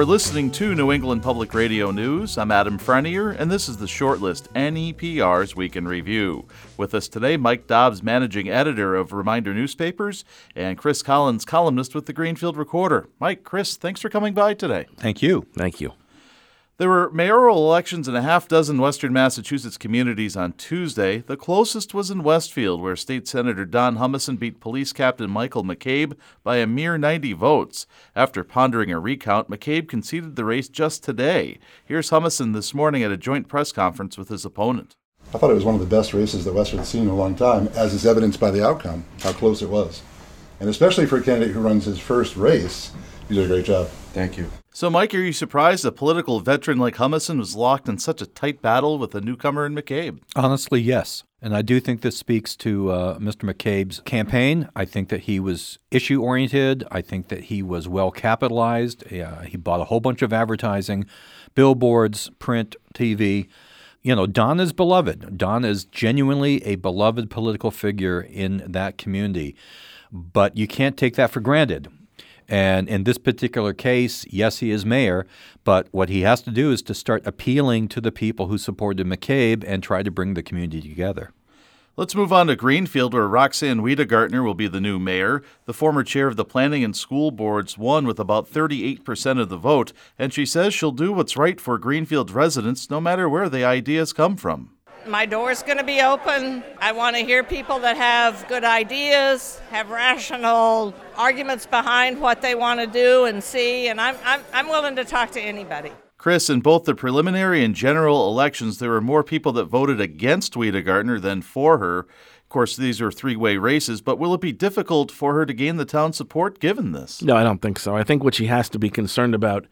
You're listening to New England Public Radio News. I'm Adam Frenier, and this is the Shortlist NEPR's Week in Review. With us today, Mike Dobbs, managing editor of Reminder Newspapers, and Chris Collins, columnist with the Greenfield Recorder. Mike, Chris, thanks for coming by today. Thank you. Thank you. There were mayoral elections in a half dozen western Massachusetts communities on Tuesday. The closest was in Westfield, where State Senator Don Humison beat Police Captain Michael McCabe by a mere 90 votes. After pondering a recount, McCabe conceded the race just today. Here's Humison this morning at a joint press conference with his opponent. I thought it was one of the best races that Westford's seen in a long time, as is evidenced by the outcome, how close it was. And especially for a candidate who runs his first race, you did a great job. Thank you. So, Mike, are you surprised a political veteran like Humison was locked in such a tight battle with a newcomer in McCabe? Honestly, yes. And I do think this speaks to Mr. McCabe's campaign. I think that he was issue-oriented. I think that he was well-capitalized. He bought a whole bunch of advertising, billboards, print, TV. You know, Don is beloved. Don is genuinely a beloved political figure in that community. But you can't take that for granted. And in this particular case, yes, he is mayor, but what he has to do is to start appealing to the people who supported McCabe and try to bring the community together. Let's move on to Greenfield, where Roxanne Wiedegartner will be the new mayor. The former chair of the Planning and School Boards won with about 38% of the vote, and she says she'll do what's right for Greenfield residents no matter where the ideas come from. My door's going to be open. I want to hear people that have good ideas, have rational arguments behind what they want to do and see, and I'm willing to talk to anybody. Chris, in both the preliminary and general elections, there were more people that voted against Wiedegartner than for her. Of course, these are three-way races, but will it be difficult for her to gain the town's support given this? No, I don't think so. I think what she has to be concerned about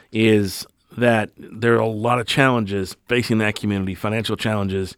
is that there are a lot of challenges facing that community, financial challenges.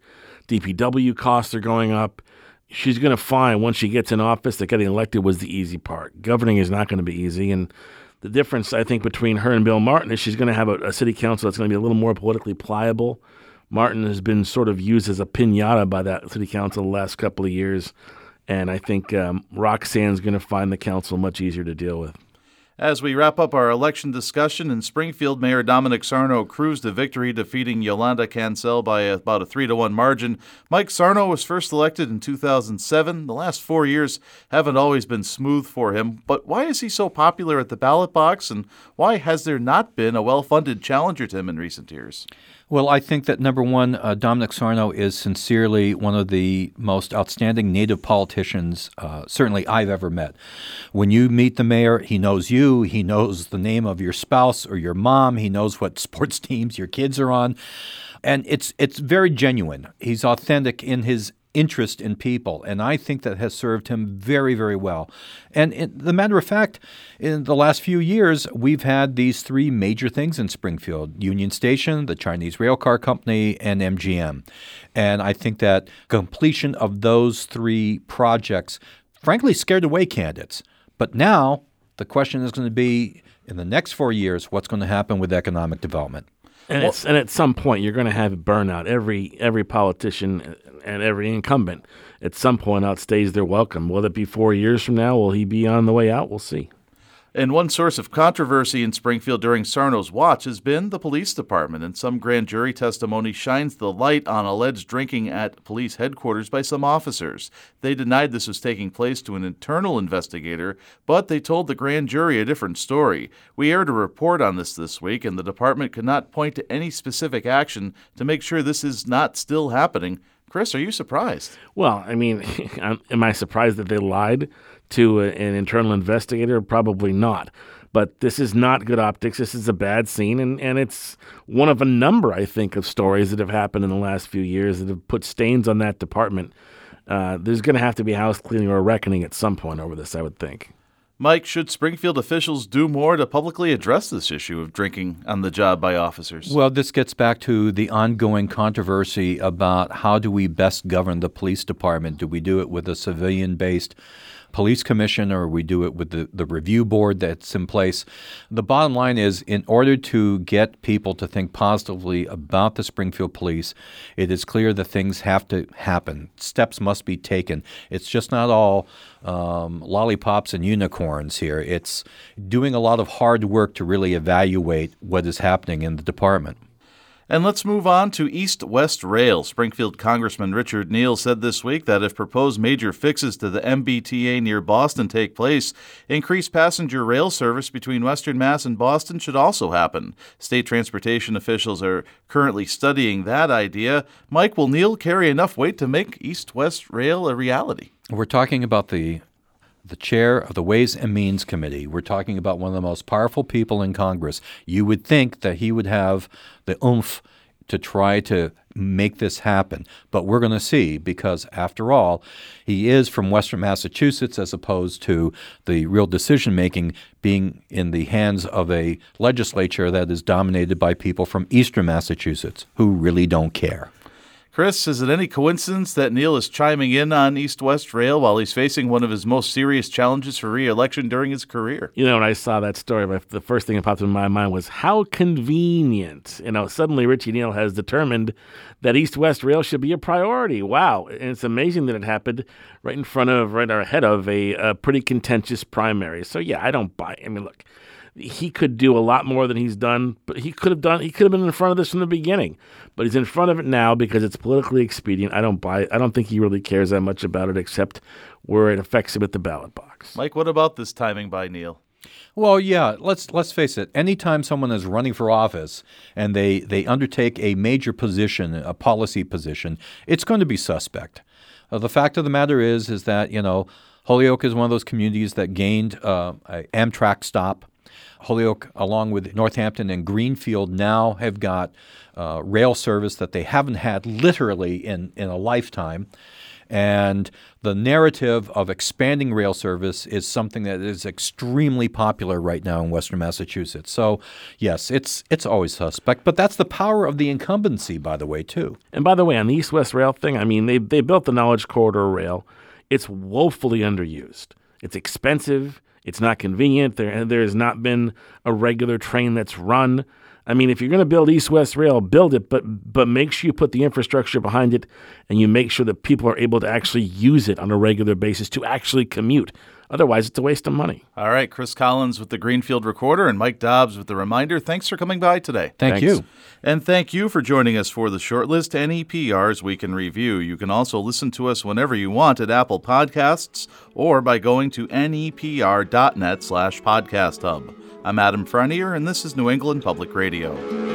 DPW costs are going up. She's going to find once she gets in office that getting elected was the easy part. Governing is not going to be easy. And the difference, I think, between her and Bill Martin is she's going to have a city council that's going to be a little more politically pliable. Martin has been sort of used as a piñata by that city council the last couple of years. And I think Roxanne's going to find the council much easier to deal with. As we wrap up our election discussion, in Springfield, Mayor Dominic Sarno cruised to victory, defeating Yolanda Cancel by about a 3-1 margin. Mike Sarno was first elected in 2007. The last 4 years haven't always been smooth for him, but why is he so popular at the ballot box, and why has there not been a well-funded challenger to him in recent years? Well, I think that, number one, Dominic Sarno is sincerely one of the most outstanding Native politicians certainly I've ever met. When you meet the mayor, he knows you. He knows the name of your spouse or your mom. He knows what sports teams your kids are on. And it's very genuine. He's authentic in his interest in people, and I think that has served him very, very well. And the matter of fact, in the last few years, we've had these three major things in Springfield: Union Station, the Chinese Railcar Company, and MGM. And I think that completion of those three projects, frankly, scared away candidates. But now the question is going to be, in the next 4 years, what's going to happen with economic development? And at some point, you're going to have burnout. Every politician and every incumbent at some point outstays their welcome. Will it be 4 years from now? Will he be on the way out? We'll see. And one source of controversy in Springfield during Sarno's watch has been the police department, and some grand jury testimony shines the light on alleged drinking at police headquarters by some officers. They denied this was taking place to an internal investigator, but they told the grand jury a different story. We aired a report on this week, and the department could not point to any specific action to make sure this is not still happening. Chris, are you surprised? Well, I mean, am I surprised that they lied to an internal investigator? Probably not. But this is not good optics. This is a bad scene, and it's one of a number, I think, of stories that have happened in the last few years that have put stains on that department. There's going to have to be house cleaning or a reckoning at some point over this, I would think. Mike, should Springfield officials do more to publicly address this issue of drinking on the job by officers? Well, this gets back to the ongoing controversy about how do we best govern the police department. Do we do it with a civilian-based police commission or we do it with the review board that's in place. The bottom line is, in order to get people to think positively about the Springfield Police, it is clear that things have to happen. Steps must be taken. It's just not all lollipops and unicorns here. It's doing a lot of hard work to really evaluate what is happening in the department. And let's move on to East-West Rail. Springfield Congressman Richard Neal said this week that if proposed major fixes to the MBTA near Boston take place, increased passenger rail service between Western Mass and Boston should also happen. State transportation officials are currently studying that idea. Mike, will Neal carry enough weight to make East-West Rail a reality? We're talking about the chair of the Ways and Means Committee. We're talking about one of the most powerful people in Congress. You would think that he would have the oomph to try to make this happen. But we're going to see, because after all, he is from Western Massachusetts, as opposed to the real decision-making being in the hands of a legislature that is dominated by people from Eastern Massachusetts who really don't care. Chris, is it any coincidence that Neal is chiming in on East-West Rail while he's facing one of his most serious challenges for re-election during his career? You know, when I saw that story, the first thing that popped in my mind was how convenient. Suddenly Richie Neal has determined that East-West Rail should be a priority. Wow. And it's amazing that it happened right ahead of a pretty contentious primary. So, yeah, I don't buy it. I mean, look. He could do a lot more than he's done, but he could have been in front of this from the beginning. But he's in front of it now because it's politically expedient. I don't buy it. I don't think he really cares that much about it, except where it affects him at the ballot box. Mike, what about this timing by Neal? Well, yeah, let's face it. Anytime someone is running for office and they undertake a major position, a policy position, it's going to be suspect. The fact of the matter is that, Holyoke is one of those communities that gained an Amtrak stop. Holyoke, along with Northampton and Greenfield, now have got rail service that they haven't had literally in a lifetime. And the narrative of expanding rail service is something that is extremely popular right now in Western Massachusetts. So, yes, it's always suspect. But that's the power of the incumbency, by the way, too. And by the way, on the East-West Rail thing, I mean, they built the Knowledge Corridor Rail. It's woefully underused. It's expensive. It's not convenient. There has not been a regular train that's run. I mean, if you're going to build East-West Rail, build it, but make sure you put the infrastructure behind it and you make sure that people are able to actually use it on a regular basis to actually commute. Otherwise, it's a waste of money. All right, Chris Collins with the Greenfield Recorder and Mike Dobbs with the Reminder. Thanks for coming by today. Thanks. You. And thank you for joining us for the Shortlist NEPR's Week in Review. You can also listen to us whenever you want at Apple Podcasts or by going to nepr.net/podcasthub. I'm Adam Frenier, and this is New England Public Radio.